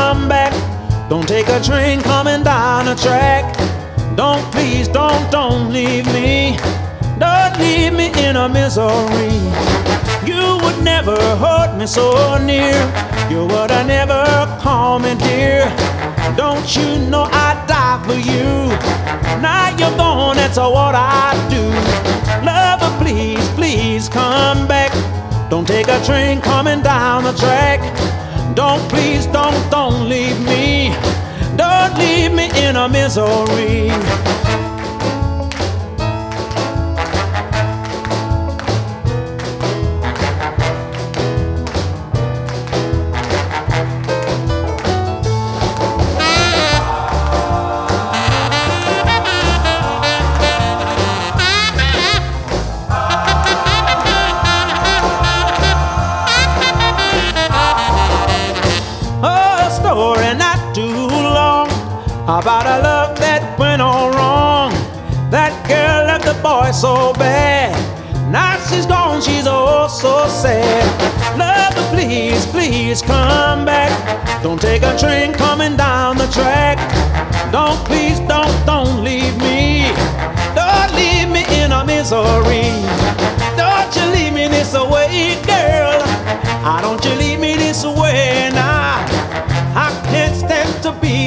come back. Don't take a train coming down the track. Don't, please, don't leave me. Don't leave me in a misery. You would never hurt me so near. You would have never call me dear. Don't you know I'd die for you? Now you're gone, that's what I do. Lover, please, please come back. Don't take a train coming down the track. Don't, please, don't leave me. Don't leave me in a misery. About a love that went all wrong. That girl left the boy so bad. Now she's gone, she's oh so sad. Lover, please, please come back. Don't take a train coming down the track. Don't, please, don't leave me. Don't leave me in a misery. Don't you leave me this way, girl. Don't you leave me this way now. I can't stand to be